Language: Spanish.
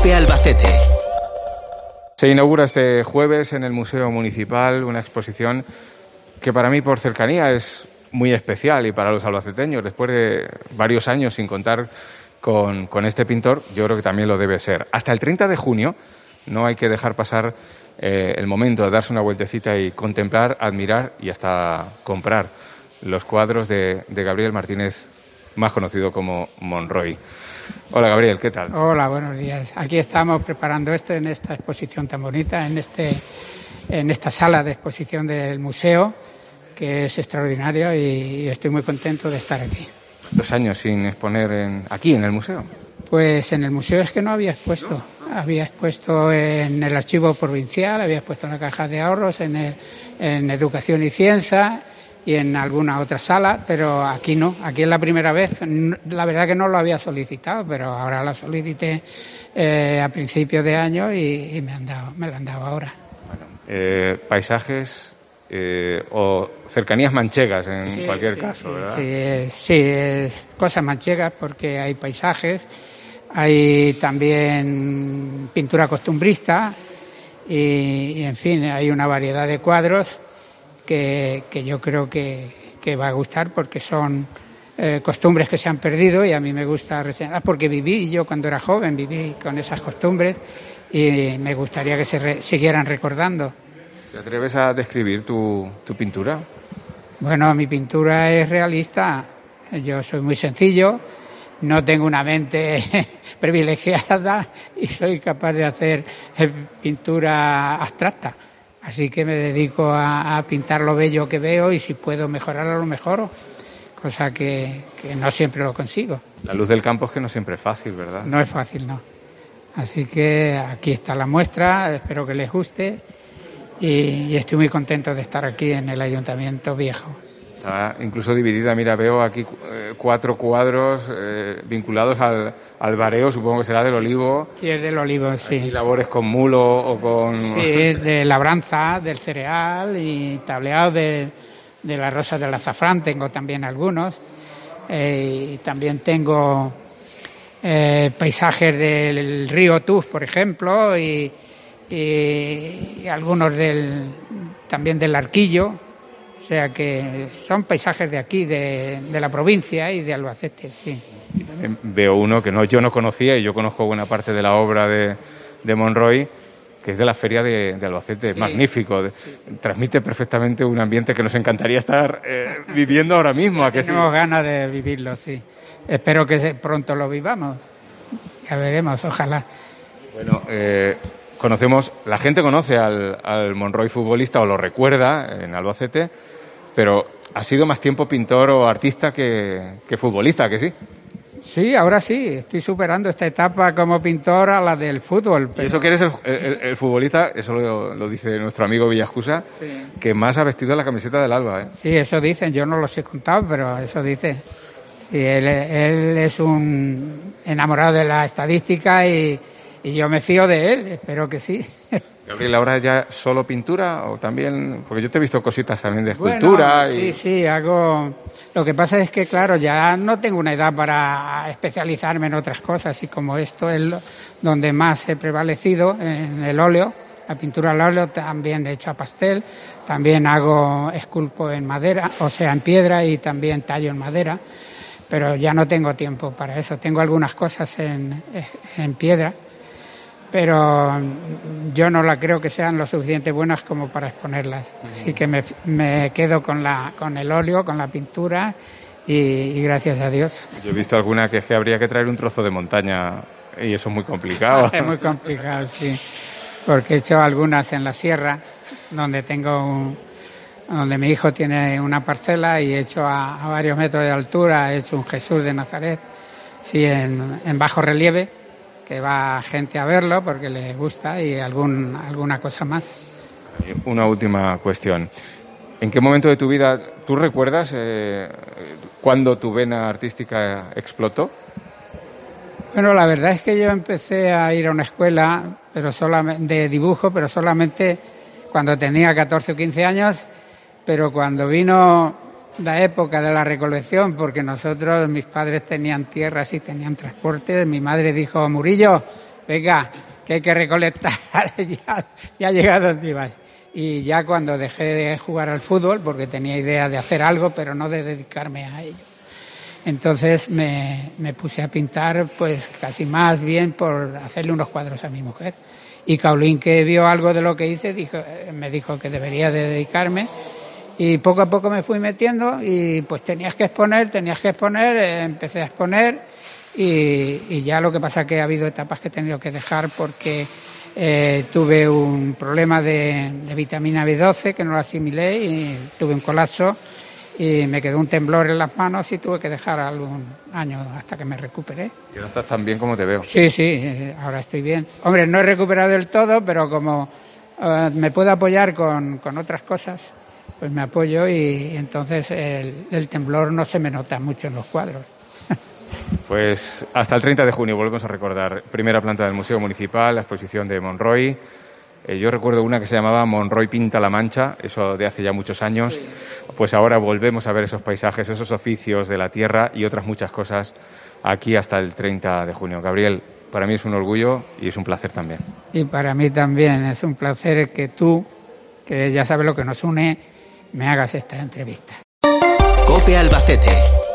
Cope Albacete. Se inaugura este jueves en el Museo Municipal una exposición que para mí por cercanía es muy especial y para los albaceteños, después de varios años sin contar con este pintor, yo creo que también lo debe ser. Hasta el 30 de junio no hay que dejar pasar el momento de darse una vueltecita y contemplar, admirar y hasta comprar los cuadros de Gabriel Martínez, más conocido como Monroy. Hola Gabriel, ¿qué tal? Hola, buenos días. Aquí estamos preparando esto en esta exposición tan bonita, en esta sala de exposición del museo, que es extraordinario y estoy muy contento de estar aquí. ¿2 años sin exponer aquí en el museo? Pues en el museo es que no había expuesto. ¿No? Había expuesto en el archivo provincial, había expuesto en la caja de ahorros, en Educación y Ciencia y en alguna otra sala, pero aquí no. Aquí es la primera vez. La verdad que no lo había solicitado, pero ahora lo solicité a principios de año y me lo han dado ahora. Bueno, paisajes o cercanías manchegas en cualquier caso, ¿verdad? Sí, es cosas manchegas porque hay paisajes, hay también pintura costumbrista y en fin, hay una variedad de cuadros que yo creo que va a gustar porque son costumbres que se han perdido y a mí me gusta reseñar porque yo cuando era joven viví con esas costumbres y me gustaría que se siguieran recordando. ¿Te atreves a describir tu pintura? Bueno, mi pintura es realista. Yo soy muy sencillo, no tengo una mente privilegiada y soy capaz de hacer pintura abstracta. Así que me dedico a pintar lo bello que veo y si puedo mejorarlo, lo mejoro. Cosa que no siempre lo consigo. La luz del campo es que no siempre es fácil, ¿verdad? No es fácil, no. Así que aquí está la muestra, espero que les guste. Y estoy muy contento de estar aquí en el Ayuntamiento Viejo. Está incluso dividida, mira, veo aquí 4 cuadros vinculados al bareo, supongo que será del olivo. Sí, es del olivo, sí. Y labores con mulo o con... Sí, de labranza, del cereal y tableado de las rosas del azafrán, tengo también algunos. Y también tengo paisajes del río Tuf, por ejemplo, y algunos también del Arquillo, o sea que son paisajes de aquí, de la provincia y de Albacete, sí. Veo uno que yo no conocía y yo conozco buena parte de la obra de Monroy, que es de la Feria de Albacete, sí, magnífico, transmite perfectamente un ambiente que nos encantaría estar viviendo ahora mismo. ¿A que tenemos sí? Ganas de vivirlo, sí. Espero que pronto lo vivamos, ya veremos, ojalá. Bueno, la gente conoce al Monroy futbolista o lo recuerda en Albacete, pero ha sido más tiempo pintor o artista que futbolista, ¿que sí? Sí, ahora sí, estoy superando esta etapa como pintor a la del fútbol. Pero... ¿Y eso que eres el futbolista, eso lo dice nuestro amigo Villascusa, sí, que más ha vestido la camiseta del Alba, ¿eh? Sí, eso dicen, yo no los he contado, pero eso dice. Sí, él es un enamorado de la estadística y yo me fío de él, espero que sí. Gabriel, ¿ahora ya solo pintura o también...? Porque yo te he visto cositas también de escultura. Bueno, sí, hago... Lo que pasa es que, claro, ya no tengo una edad para especializarme en otras cosas y como esto es donde más he prevalecido, en el óleo, la pintura al óleo, también he hecho a pastel, también esculpo en madera, o sea, en piedra y también tallo en madera, pero ya no tengo tiempo para eso. Tengo algunas cosas en piedra, pero yo no la creo que sean lo suficientemente buenas como para exponerlas. Así que me quedo con el óleo, con la pintura y gracias a Dios. Yo he visto alguna que es que habría que traer un trozo de montaña y eso es muy complicado. Es muy complicado, sí, porque he hecho algunas en la sierra, donde donde mi hijo tiene una parcela y he hecho a varios metros de altura, he hecho un Jesús de Nazaret, sí, en bajo relieve, que va gente a verlo porque les gusta y alguna cosa más. Una última cuestión. ¿En qué momento de tu vida tú recuerdas cuándo tu vena artística explotó? Bueno, la verdad es que yo empecé a ir a una escuela de dibujo, pero solamente cuando tenía 14 o 15 años, pero cuando vino la época de la recolección, porque mis padres tenían tierras y tenían transporte, mi madre dijo: Murillo, venga, que hay que recolectar, ya llega donde ibas. Y ya cuando dejé de jugar al fútbol, porque tenía idea de hacer algo, pero no de dedicarme a ello. Entonces me puse a pintar, pues casi más bien por hacerle unos cuadros a mi mujer. Y Caulín, que vio algo de lo que hice, me dijo que debería de dedicarme. Y poco a poco me fui metiendo y pues tenías que exponer, empecé a exponer y ya lo que pasa es que ha habido etapas que he tenido que dejar porque tuve un problema de vitamina B12 que no lo asimilé y tuve un colapso y me quedó un temblor en las manos y tuve que dejar algún año hasta que me recuperé. Que no estás tan bien como te veo. Sí, ahora estoy bien. Hombre, no he recuperado del todo, pero como me puedo apoyar con otras cosas, pues me apoyo y entonces el temblor no se me nota mucho en los cuadros. Pues hasta el 30 de junio volvemos a recordar primera planta del Museo Municipal, la exposición de Monroy. Yo recuerdo una que se llamaba Monroy pinta la Mancha, eso de hace ya muchos años. Sí. Pues ahora volvemos a ver esos paisajes, esos oficios de la tierra y otras muchas cosas aquí hasta el 30 de junio. Gabriel, para mí es un orgullo y es un placer también. Y para mí también es un placer que tú, que ya sabes lo que nos une, me hagas esta entrevista. COPE Albacete.